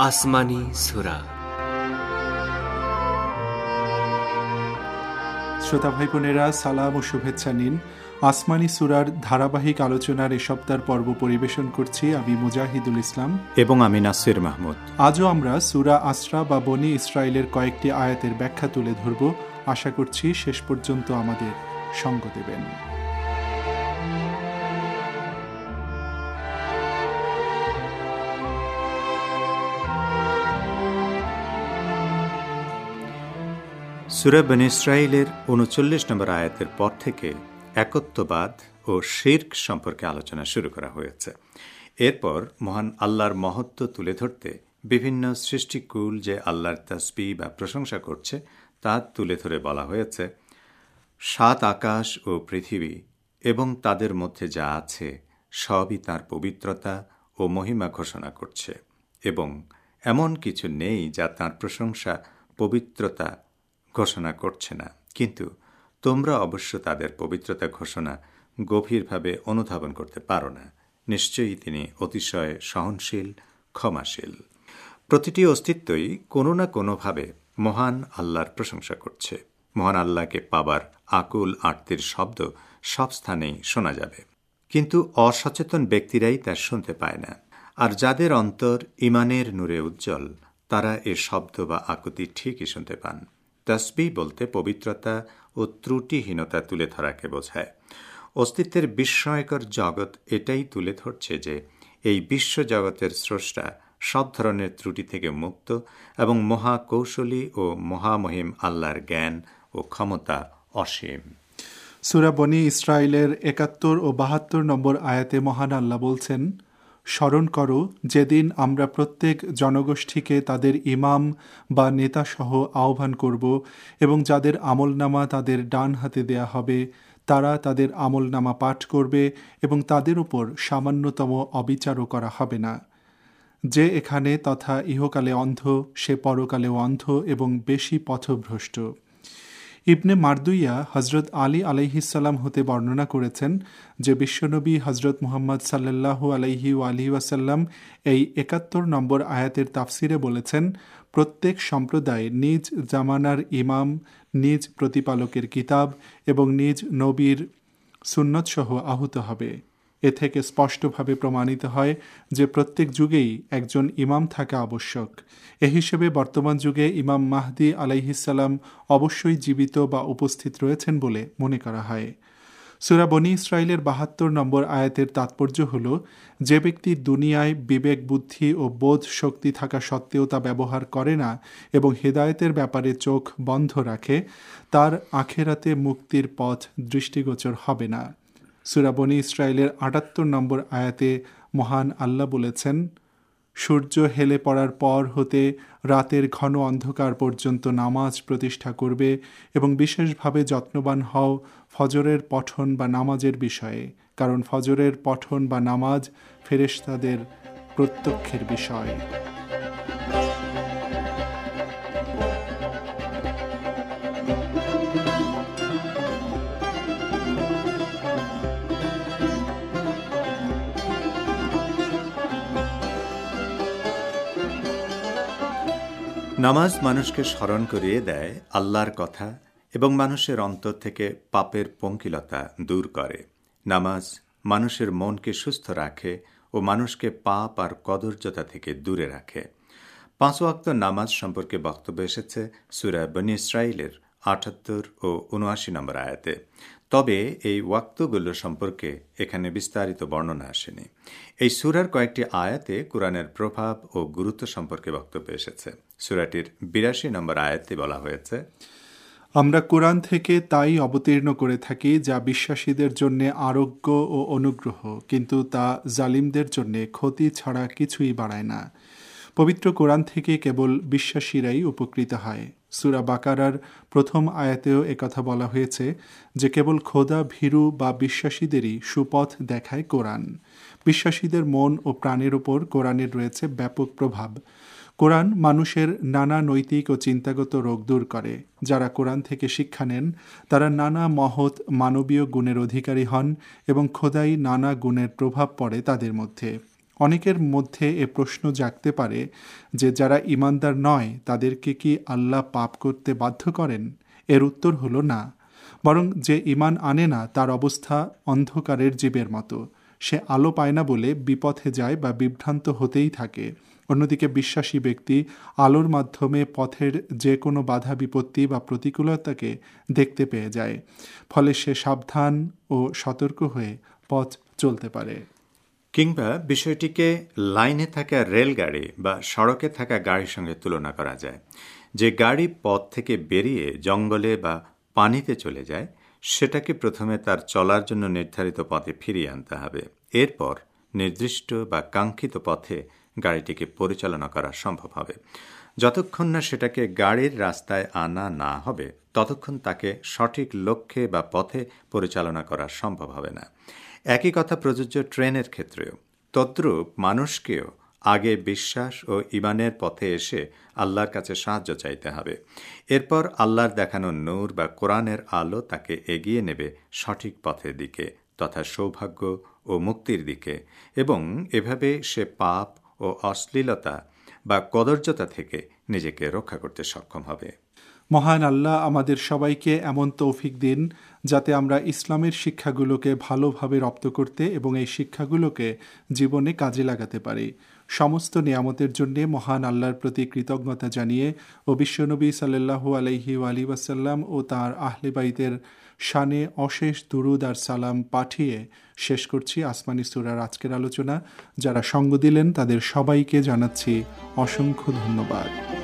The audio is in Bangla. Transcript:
আসমানি সূরা। শ্রোতা ভাই বোনেরা, সালাম ও শুভেচ্ছা নিন। আসমানি সূরার ধারাবাহিক আলোচনার এ সপ্তাহের পর্ব পরিবেশন করছি আমি মুজাহিদুল ইসলাম এবং আমি নাসির মাহমুদ। আজও আমরা সূরা আসরা বা বনি ইসরাইলের কয়েকটি আয়াতের ব্যাখ্যা তুলে ধরব। আশা করছি শেষ পর্যন্ত আমাদের সঙ্গ দেবেন। সূরা বনী ইসরাইলের ৩৯ নম্বর আয়াতের পর থেকে একত্ববাদ ও শিরক সম্পর্কে আলোচনা শুরু করা হয়েছে। এরপর মহান আল্লাহর মহত্ব তুলে ধরতে বিভিন্ন সৃষ্টিকুল যে আল্লাহর তাসবিহ বা প্রশংসা করছে তা তুলে ধরে বলা হয়েছে, ৭ আকাশ ও পৃথিবী এবং তাদের মধ্যে যা আছে সবই তাঁর পবিত্রতা ও মহিমা ঘোষণা করছে, এবং এমন কিছু নেই যা তাঁর প্রশংসা পবিত্রতা ঘোষণা করছে না, কিন্তু তোমরা অবশ্য তাদের পবিত্রতা ঘোষণা গভীরভাবে অনুধাবন করতে পারো না। নিশ্চয়ই তিনি অতিশয় সহনশীল, ক্ষমাশীল। প্রতিটি অস্তিত্বই কোনো না কোনোভাবে মহান আল্লাহর প্রশংসা করছে। মহান আল্লাহকে পাবার আকুল আরতির শব্দ সব স্থানেই শোনা যাবে, কিন্তু অসচেতন ব্যক্তিরাই তা শুনতে পায় না। আর যাদের অন্তর ঈমানের নূরে উজ্জ্বল, তারা এ শব্দ বা আকুতি ঠিকই শুনতে পান। তাসবিহ বলতে পবিত্রতা ও ত্রুটিহীনতা তুলে ধরাকে বোঝায়। অস্তিত্বের বিস্ময়কর জগৎ এটাই তুলে ধরছে যে এই বিশ্বজগতের স্রষ্টা সব ধরনের ত্রুটি থেকে মুক্ত এবং মহাকৌশলী ও মহামহিম আল্লাহর জ্ঞান ও ক্ষমতা অসীম। সূরা বনি ইসরাইলের ৭১ ও ৭২ নম্বর আয়াতে মহান আল্লাহ বলছেন, স্মরণ করো যেদিন আমরা প্রত্যেক জনগোষ্ঠীকে তাদের ইমাম বা নেতাসহ আহ্বান করব, এবং যাদের আমলনামা তাদের ডান হাতে দেয়া হবে তারা তাদের আমলনামা পাঠ করবে, এবং তাদের উপর সামান্যতম অবিচারও করা হবে না। যে এখানে তথা ইহকালে অন্ধ, সে পরকালেও অন্ধ এবং বেশি পথভ্রষ্ট। ইবনে মারদুইয়া হজরত আলী আলাইহিসসালাম হতে বর্ণনা করেছেন যে বিশ্বনবী হজরত মুহাম্মদ সাল্লাল্লাহু আলাইহি ওয়াসাল্লাম এই ৭১ নম্বর আয়াতের তাফসিরে বলেছেন, প্রত্যেক সম্প্রদায় নিজ জামানার ইমাম, নিজ প্রতিপালকের কিতাব এবং নিজ নবীর সুন্নতসহ আহুত হবে। এ থেকে স্পষ্টভাবে প্রমাণিত হয় যে প্রত্যেক যুগেই একজন ইমাম থাকা আবশ্যক। এ হিসেবে বর্তমান যুগে ইমাম মাহদী আলাইহিসসালাম অবশ্যই জীবিত বা উপস্থিত রয়েছেন বলে মনে করা হয়। সূরা বনী ইসরাইলের ৭২ নম্বর আয়াতের তাৎপর্য হল, যে ব্যক্তি দুনিয়ায় বিবেক, বুদ্ধি ও বোধ শক্তি থাকা সত্ত্বেও তা ব্যবহার করে না এবং হেদায়েতের ব্যাপারে চোখ বন্ধ রাখে, তার আখেরাতে মুক্তির পথ দৃষ্টিগোচর হবে না। সূরা বনী ইসরাইলের ৭৮ নম্বর আয়াতে মহান আল্লাহ বলেছেন, সূর্য হেলে পড়ার পর হতে রাতের ঘন অন্ধকার পর্যন্ত নামাজ প্রতিষ্ঠা করবে এবং বিশেষভাবে যত্নবান হও ফজরের পঠন বা নামাজের বিষয়ে, কারণ ফজরের পঠন বা নামাজ ফেরেশতাদের প্রত্যক্ষের বিষয়। নামাজ মানুষকে স্মরণ করিয়ে দেয় আল্লাহর কথা এবং মানুষের অন্তর থেকে পাপের পঙ্কিলতা দূর করে। নামাজ মানুষের মনকে সুস্থ রাখে ও মানুষকে পাপ আর কদর্যতা থেকে দূরে রাখে। ৫ ওয়াক্ত নামাজ সম্পর্কে বক্তব্য এসেছে সূরা বনী ইসরাইলের ৭৮ ও ৭৯ নম্বর আয়াতে। তবে এই ওয়াক্তগুলো সম্পর্কে এখানে বিস্তারিত বর্ণনা আসেনি। এই সূরার কয়েকটি আয়াতে কোরআনের প্রভাব ও গুরুত্ব সম্পর্কে বক্তব্য এসেছে। সূরাটির ৮২ নম্বর আয়াতে বলা হয়েছে, আমরা কোরআন থেকে তাই অবতীর্ণ করে থাকি যা বিশ্বাসীদের জন্য আরোগ্য ও অনুগ্রহ, কিন্তু তা জালিমদের জন্য ক্ষতি ছাড়া কিছুই বাড়ায় না। পবিত্র কোরআন থেকে কেবল বিশ্বাসীরাই উপকৃত হয়। সূরা বাকারার ১ম আয়াতেও একথা বলা হয়েছে যে কেবল খোদা ভীরু বা বিশ্বাসীদেরই সুপথ দেখায় কোরআন। বিশ্বাসীদের মন ও প্রাণের উপর কোরআনের রয়েছে ব্যাপক প্রভাব। কোরআন মানুষের নানা নৈতিক ও চিন্তাগত রোগ দূর করে। যারা কোরআন থেকে শিক্ষা নেন তারা নানা মহৎ মানবীয় গুণের অধিকারী হন এবং খোদাই নানা গুণের প্রভাব পড়ে তাদের মধ্যে। অনেকের মধ্যে এ প্রশ্ন জাগতে পারে যে যারা ঈমানদার নয় তাদেরকে কি আল্লাহ পাপ করতে বাধ্য করেন? এর উত্তর হলো না, বরং যে ঈমান আনে না তার অবস্থা অন্ধকারের জীবের মতো। সে আলো পায় না বলে বিপথে যায় বা বিভ্রান্ত হতেই থাকে। অন্যদিকে বিশ্বাসী ব্যক্তি আলোর মাধ্যমে পথের যে কোনো বাধা বিপত্তি বা প্রতিকূলতাকে দেখতে পেয়ে যায়, ফলে সে সাবধান ও সতর্ক হয়ে পথ চলতে পারে। কিংবা বিষয়টিকে লাইনে থাকা রেলগাড়ি বা সড়কে থাকা গাড়ির সঙ্গে তুলনা করা যায়। যে গাড়ি পথ থেকে বেরিয়ে জঙ্গলে বা পানিতে চলে যায়, সেটাকে প্রথমে তার চলার জন্য নির্ধারিত পথে ফিরিয়ে আনতে হবে। এরপর নির্দিষ্ট বা কাঙ্ক্ষিত পথে গাড়িটিকে পরিচালনা করা সম্ভব হবে। যতক্ষণ না সেটাকে গাড়ির রাস্তায় আনা না হবে, ততক্ষণ তাকে সঠিক লক্ষ্যে বা পথে পরিচালনা করা সম্ভব হবে না। একই কথা প্রযোজ্য ট্রেনের ক্ষেত্রেও। তদ্রূপ মানুষকেও আগে বিশ্বাস ও ঈমানের পথে এসে আল্লাহর কাছে সাহায্য চাইতে হবে। এরপর আল্লাহর দেখানো নূর বা কোরআনের আলো তাকে এগিয়ে নেবে সঠিক পথের দিকে তথা সৌভাগ্য ও মুক্তির দিকে, এবং এভাবে সে পাপ ও অশ্লীলতা বা কদর্যতা থেকে নিজেকে রক্ষা করতে সক্ষম হবে। মহান আল্লাহ আমাদের সবাইকে এমন তৌফিক দিন যাতে আমরা ইসলামের শিক্ষাগুলোকে ভালোভাবে রপ্ত করতে এবং এই শিক্ষাগুলোকে জীবনে কাজে লাগাতে পারি। সমস্ত নিয়ামতের জন্য মহান আল্লাহর প্রতি কৃতজ্ঞতা জানিয়ে ও বিশ্বনবী সাল্লাল্লাহু আলাইহি ওয়াসাল্লাম ও তাঁর আহলে বাইতের শানে অশেষ দুরুদ আর সালাম পাঠিয়ে শেষ করছি আসমানী সূরার আজকের আলোচনা। যারা সঙ্গ দিলেন তাদের সবাইকে জানাচ্ছি অসংখ্য ধন্যবাদ।